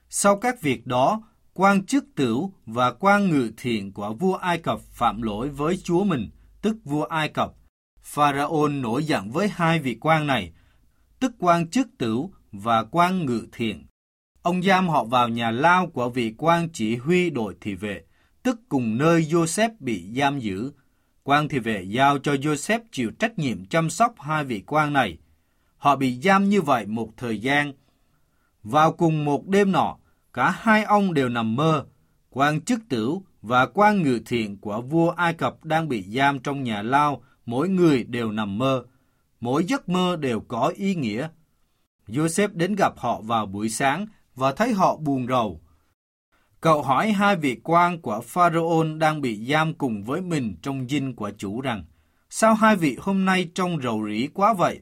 Sau các việc đó, quan chức tửu và quan ngự thiện của vua Ai Cập phạm lỗi với chúa mình, tức vua Ai Cập. Pharaoh nổi giận với hai vị quan này, tức quan chức tửu và quan ngự thiện. Ông giam họ vào nhà lao của vị quan chỉ huy đội thị vệ, tức cùng nơi Joseph bị giam giữ. Quan thị vệ giao cho Joseph chịu trách nhiệm chăm sóc hai vị quan này. Họ bị giam như vậy một thời gian. Vào cùng một đêm nọ, cả hai ông đều nằm mơ. Quan chức tửu và quan ngự thiện của vua Ai Cập đang bị giam trong nhà lao, mỗi người đều nằm mơ. Mỗi giấc mơ đều có ý nghĩa. Joseph đến gặp họ vào buổi sáng và thấy họ buồn rầu. Cậu hỏi hai vị quan của Pharaoh đang bị giam cùng với mình trong dinh của chủ rằng, sao hai vị hôm nay trông rầu rĩ quá vậy?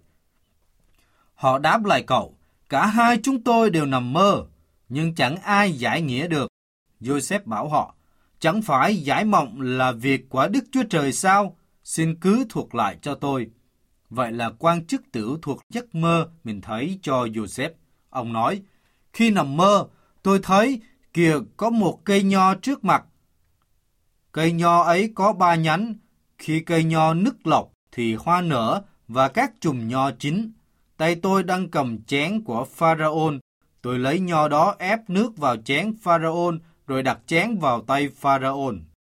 Họ đáp lại cậu, cả hai chúng tôi đều nằm mơ, nhưng chẳng ai giải nghĩa được. Joseph bảo họ, chẳng phải giải mộng là việc của Đức Chúa Trời sao? Xin cứ thuật lại cho tôi. Vậy là quan chức tửu thuật giấc mơ mình thấy cho Joseph. Ông nói, khi nằm mơ, tôi thấy kìa có một cây nho trước mặt. Cây nho ấy có 3 nhánh. Khi cây nho nứt lọc thì hoa nở và các chùm nho chín. Tay tôi đang cầm chén của Pharaoh. Tôi lấy nho đó ép nước vào chén Pharaoh rồi đặt chén vào tay Pharaoh.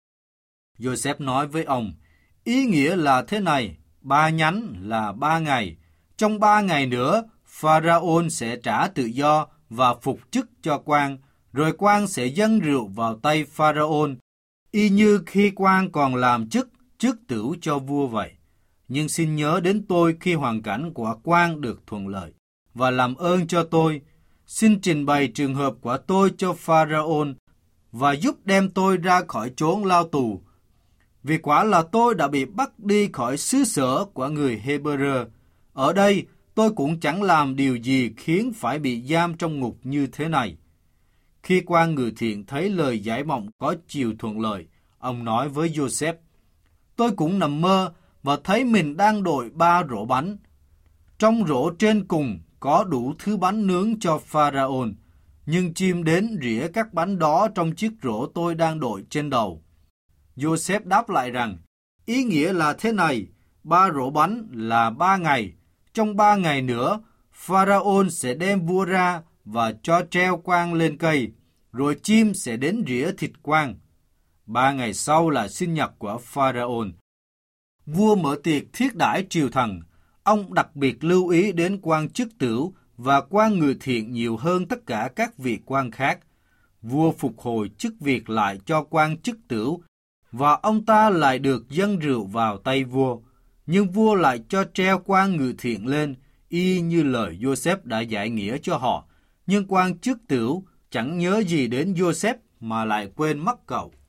Joseph nói với ông, ý nghĩa là thế này, 3 nhánh là 3 ngày. Trong 3 ngày nữa, Pharaoh sẽ trả tự do và phục chức cho quan, rồi quan sẽ dâng rượu vào tay Pharaoh, y như khi quan còn làm chức tửu cho vua vậy. Nhưng xin nhớ đến tôi khi hoàn cảnh của quan được thuận lợi, và làm ơn cho tôi. Xin trình bày trường hợp của tôi cho Pharaoh, và giúp đem tôi ra khỏi chốn lao tù. Vì quả là tôi đã bị bắt đi khỏi xứ sở của người Hebrew. Ở đây, tôi cũng chẳng làm điều gì khiến phải bị giam trong ngục như thế này. Khi quan ngự thiện thấy lời giải mộng có chiều thuận lợi, ông nói với Joseph, tôi cũng nằm mơ và thấy mình đang đội 3 rổ bánh. Trong rổ trên cùng có đủ thứ bánh nướng cho Pharaoh, nhưng chim đến rỉa các bánh đó trong chiếc rổ tôi đang đội trên đầu. Joseph đáp lại rằng, ý nghĩa là thế này, 3 rổ bánh là 3 ngày. Trong 3 ngày nữa, Pharaoh sẽ đem vua ra và cho treo quan lên cây, rồi chim sẽ đến rỉa thịt quan. 3 ngày sau là sinh nhật của Pharaoh. Vua mở tiệc thiết đãi triều thần. Ông đặc biệt lưu ý đến quan chức tửu và quan ngự thiện nhiều hơn tất cả các vị quan khác. Vua phục hồi chức việc lại cho quan chức tửu, và ông ta lại được dâng rượu vào tay vua. Nhưng vua lại cho treo quan ngự thiện lên, y như lời Joseph đã giải nghĩa cho họ. Nhưng quan chức tửu chẳng nhớ gì đến Joseph mà lại quên mất cậu.